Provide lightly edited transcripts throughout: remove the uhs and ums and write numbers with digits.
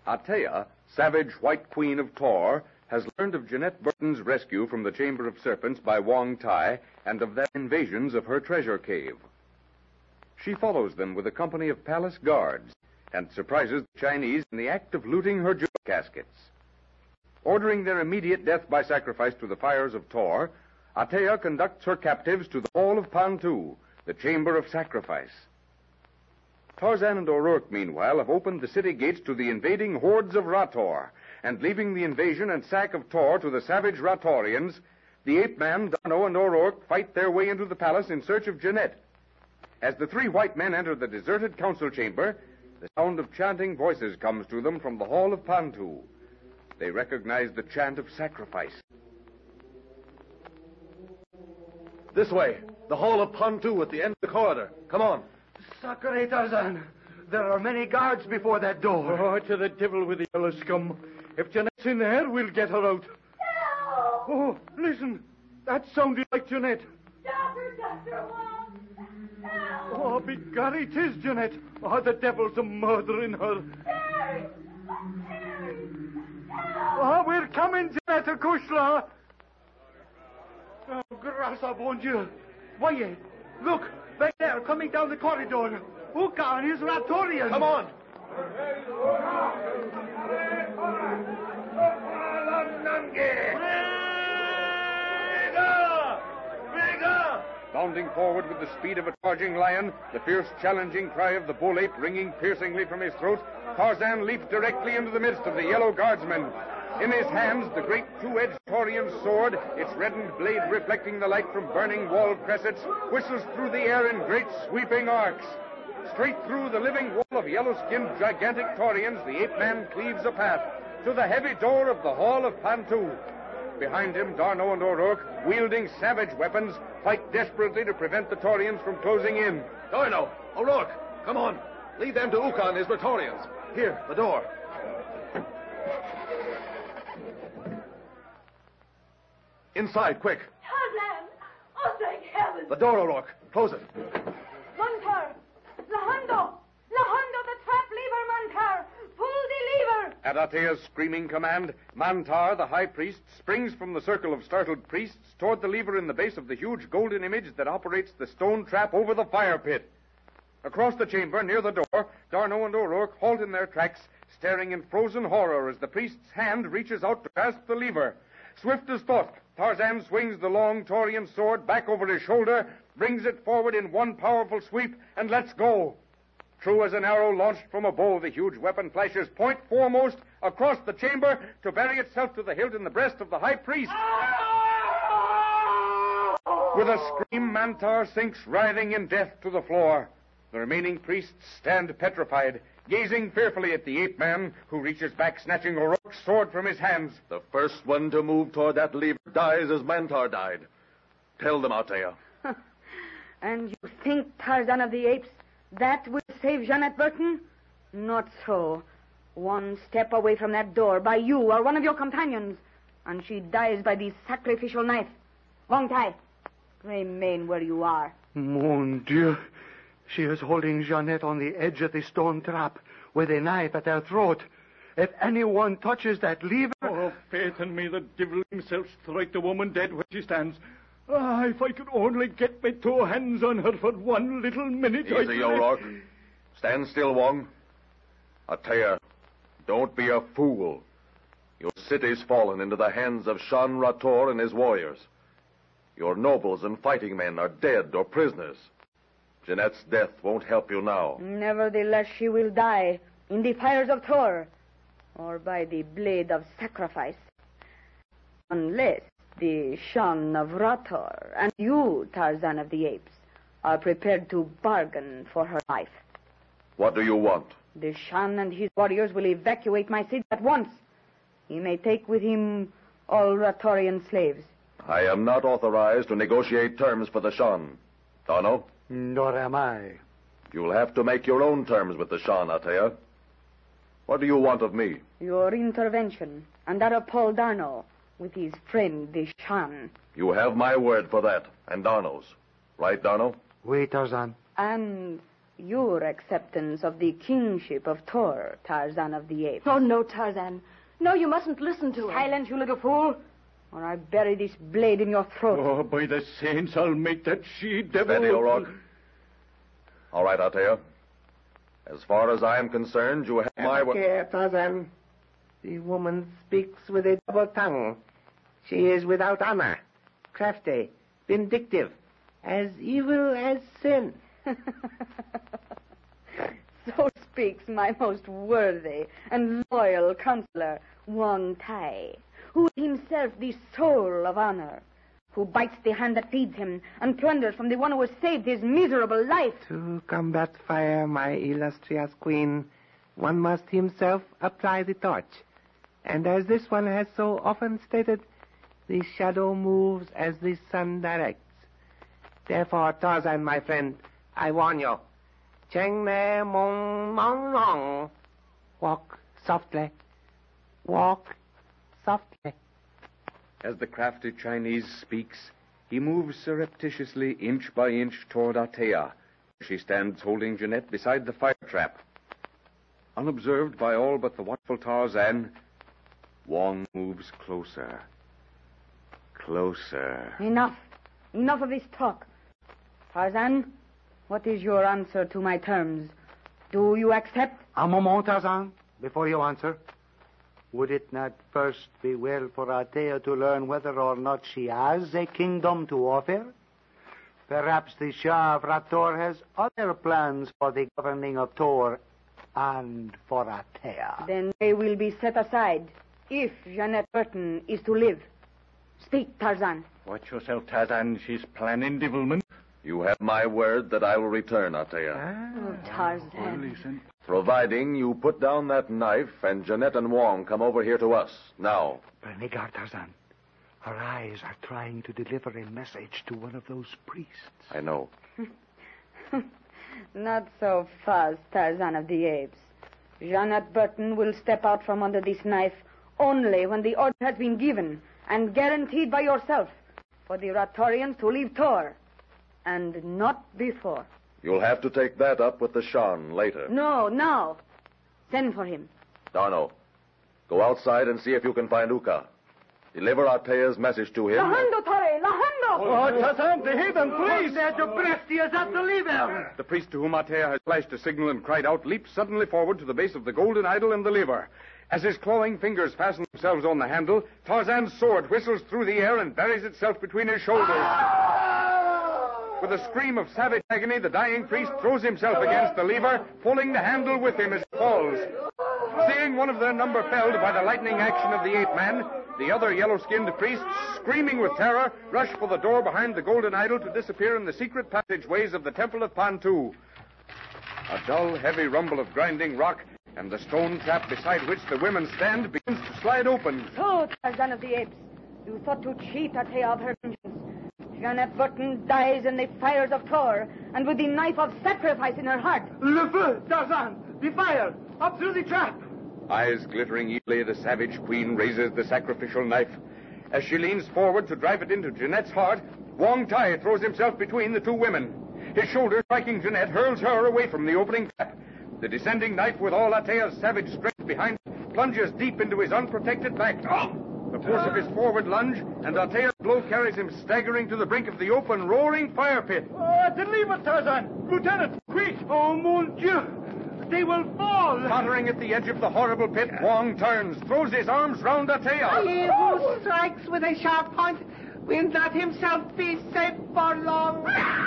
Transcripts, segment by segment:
Atea, savage white queen of Tor, has learned of Jeanette Burton's rescue from the Chamber of Serpents by Wong Tai and of their invasions of her treasure cave. She follows them with a company of palace guards and surprises the Chinese in the act of looting her jewel caskets. Ordering their immediate death by sacrifice to the fires of Tor, Atea conducts her captives to the Hall of Pantu, the Chamber of Sacrifice. Tarzan and O'Rourke, meanwhile, have opened the city gates to the invading hordes of Rator, and leaving the invasion and sack of Tor to the savage Ratorians, the ape-man, D'Arnot, and O'Rourke fight their way into the palace in search of Jeanette. As the three white men enter the deserted council chamber, the sound of chanting voices comes to them from the Hall of Pantu. They recognize the chant of sacrifice. This way. The Hall of Pantu at the end of the corridor. Come on. Sacre Tarzan. There are many guards before that door. Oh, to the devil with the yellow scum. If Jeanette's in there, we'll get her out. No! Oh, listen. That sounded like Jeanette. Stop her, Dr. Wong. No! Oh, begorry, 'tis Jeanette. Oh, the devil's a murdering her. Harry! Harry! No! Oh, we're coming, Jeanette Kushla. Oh, grâce bon Dieu. Voyez, look, back there, coming down the corridor. Uka and his Ratorians. Come on. Bounding forward with the speed of a charging lion, the fierce challenging cry of the bull ape ringing piercingly from his throat, Tarzan leaped directly into the midst of the yellow guardsmen. In his hands, the great two-edged Taurian sword, its reddened blade reflecting the light from burning wall cressets, whistles through the air in great sweeping arcs. Straight through the living wall of yellow-skinned gigantic Taurians, the ape-man cleaves a path to the heavy door of the Hall of Pantu. Behind him, D'Arnot and O'Rourke, wielding savage weapons, fight desperately to prevent the Taurians from closing in. D'Arnot, O'Rourke, come on. Lead them to Uka and his Ratorians. Here, the door. Inside, quick. Tarzan! Oh, thank heaven! The door, O'Rourke. Close it. Mantar! Lahando! Lahando, the trap lever, Mantar! Pull the lever! At Atea's screaming command, Mantar, the high priest, springs from the circle of startled priests toward the lever in the base of the huge golden image that operates the stone trap over the fire pit. Across the chamber, near the door, D'Arnot and O'Rourke halt in their tracks, staring in frozen horror as the priest's hand reaches out to grasp the lever. Swift as thought, Tarzan swings the long Taurian sword back over his shoulder, brings it forward in one powerful sweep, and lets go. True as an arrow launched from a bow, the huge weapon flashes point foremost across the chamber to bury itself to the hilt in the breast of the high priest. With a scream, Mantar sinks writhing in death to the floor. The remaining priests stand petrified, gazing fearfully at the ape-man, who reaches back, snatching O'Rourke's sword from his hands. The first one to move toward that lever dies as Mantar died. Tell them, Atea. And you think, Tarzan of the Apes, that will save Jeanette Burton? Not so. One step away from that door by you or one of your companions, and she dies by the sacrificial knife. Wong Tai, remain where you are. Mon Dieu. She is holding Jeanette on the edge of the stone trap with a knife at her throat. If anyone touches that lever... Oh, faith in me, the devil himself strike the woman dead where she stands. Ah, if I could only get my two hands on her for one little minute... Easy, O'Rourke. Stand still, Wong. Atea, don't be a fool. Your city's fallen into the hands of Shan Rator and his warriors. Your nobles and fighting men are dead or prisoners. Jeanette's death won't help you now. Nevertheless, she will die in the fires of Tor, or by the blade of sacrifice. Unless the Shan of Rator and you, Tarzan of the Apes, are prepared to bargain for her life. What do you want? The Shan and his warriors will evacuate my city at once. He may take with him all Ratorian slaves. I am not authorized to negotiate terms for the Shan. D'Arnot? Nor am I. You'll have to make your own terms with the Shan, Atea. What do you want of me? Your intervention, and that of Paul D'Arnot, with his friend, the Shan. You have my word for that, and D'Arnot's. Right, D'Arnot? Oui, Tarzan. And your acceptance of the kingship of Tor, Tarzan of the Apes. Oh, no, Tarzan. No, you mustn't listen to him. Silence, you little fool, or I bury this blade in your throat. Oh, by the saints, I'll make that she-devil... Steady, O'Rourke. All right, Althea. As far as I am concerned, you have my word. Here, Tarzan. The woman speaks with a double tongue. She is without honor, crafty, vindictive, as evil as sin. So speaks my most worthy and loyal counselor, Wong Tai, who is himself the soul of honor, who bites the hand that feeds him and plunders from the one who has saved his miserable life. To combat fire, my illustrious queen, one must himself apply the torch. And as this one has so often stated, the shadow moves as the sun directs. Therefore, Tarzan, my friend, I warn you. Cheng ne mong mong mong. Walk softly. Walk softly. As the crafty Chinese speaks, he moves surreptitiously inch by inch toward Althea. She stands holding Jeanette beside the fire trap. Unobserved by all but the watchful Tarzan, Wong moves closer. Closer. Enough. Enough of this talk. Tarzan, what is your answer to my terms? Do you accept? A moment, Tarzan, before you answer. Would it not first be well for Althea to learn whether or not she has a kingdom to offer? Perhaps the Shah of Rator has other plans for the governing of Tor and for Althea. Then they will be set aside if Jeanette Burton is to live. Speak, Tarzan. Watch yourself, Tarzan. She's planning devilment. You have my word that I will return, Althea. Oh, Tarzan. Providing you put down that knife and Jeanette and Wong come over here to us. Now. Bernigar, Tarzan. Her eyes are trying to deliver a message to one of those priests. I know. Not so fast, Tarzan of the Apes. Jeanette Burton will step out from under this knife only when the order has been given and guaranteed by yourself for the Ratorians to leave Tor, and not before. You'll have to take that up with the Shan later. No, now. Send for him. Darno, go outside and see if you can find Uka. Deliver Althea's message to him. Lahando, Tore! Lahando! Oh, Tarzan, the heathen, please! The priest to whom Althea has flashed a signal and cried out leaps suddenly forward to the base of the golden idol and the lever. As his clawing fingers fasten themselves on the handle, Tarzan's sword whistles through the air and buries itself between his shoulders. With a scream of savage agony, the dying priest throws himself against the lever, pulling the handle with him as he falls. Seeing one of their number felled by the lightning action of the ape man, the other yellow-skinned priests, screaming with terror, rush for the door behind the golden idol to disappear in the secret passageways of the Temple of Pantu. A dull, heavy rumble of grinding rock, and the stone trap beside which the women stand begins to slide open. So, Tarzan of the Apes, you thought to cheat Althea of her vengeance. Jeanette Burton dies in the fires of Tor, and with the knife of sacrifice in her heart. Le feu, Tarzan! The fire! Up through the trap! Eyes glittering evilly, the savage queen raises the sacrificial knife. As she leans forward to drive it into Jeanette's heart, Wong Tai throws himself between the two women. His shoulder, striking Jeanette, hurls her away from the opening trap. The descending knife, with all Althea's savage strength behind it, plunges deep into his unprotected back. The force of his forward lunge, and Althea's blow carries him staggering to the brink of the open, roaring fire pit. Deliver, Tarzan! Lieutenant, quick! Oh, mon Dieu! They will fall! Tottering at the edge of the horrible pit, Wong turns, throws his arms round Althea. He who strikes with a sharp point will not himself be safe for long.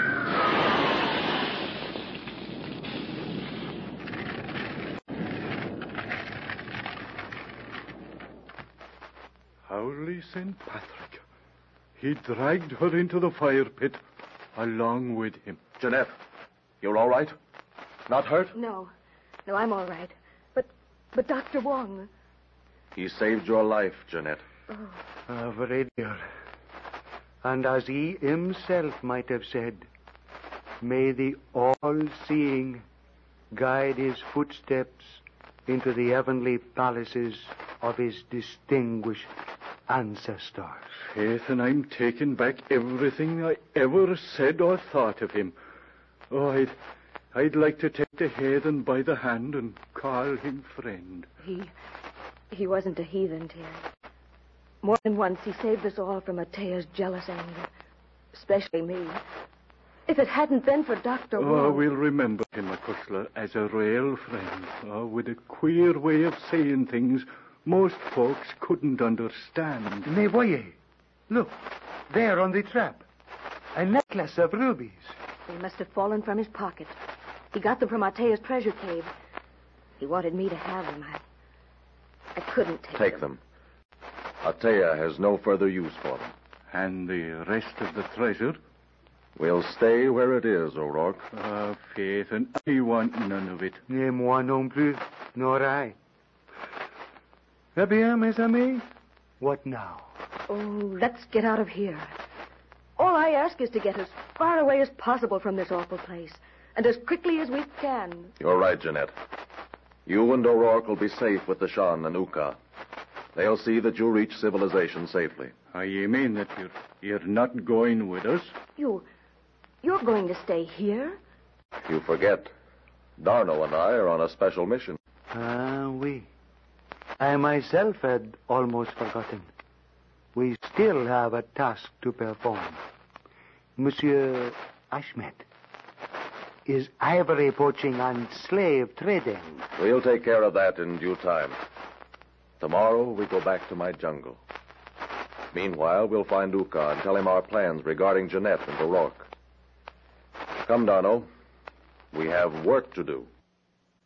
Holy St. Patrick. He dragged her into the fire pit along with him. Jeanette, you're all right? Not hurt? No, I'm all right. But Dr. Wong... He saved your life, Jeanette. Very dear. And as he himself might have said, may the all-seeing guide his footsteps into the heavenly palaces of his distinguished ancestors. Faith, and I'm taking back everything I ever said or thought of him. Oh, I'd like to take the heathen by the hand and call him friend. He wasn't a heathen, Tyr. More than once he saved us all from Atea's jealous anger. Especially me. If it hadn't been for Dr. Wall... We'll remember him, Acushla, as a real friend. With a queer way of saying things most folks couldn't understand. Me voyez. Look, there on the trap. A necklace of rubies. They must have fallen from his pocket. He got them from Atea's treasure cave. He wanted me to have them. I couldn't take them. Atea has no further use for them. And the rest of the treasure? We'll stay where it is, O'Rourke. Faith, and I want none of it. Ni moi non plus, nor I. Eh bien, mes amis, what now? Oh, let's get out of here. All I ask is to get as far away as possible from this awful place, and as quickly as we can. You're right, Jeanette. You and O'Rourke will be safe with the Shan and Uka. They'll see that you reach civilization safely. You mean that you're not going with us? You're going to stay here? You forget. Darnell and I are on a special mission. Oui. I myself had almost forgotten. We still have a task to perform. Monsieur Ashmet, is ivory poaching and slave trading? We'll take care of that in due time. Tomorrow we go back to my jungle. Meanwhile, we'll find Uka and tell him our plans regarding Jeanette and O'Rourke. Come, Darno. We have work to do.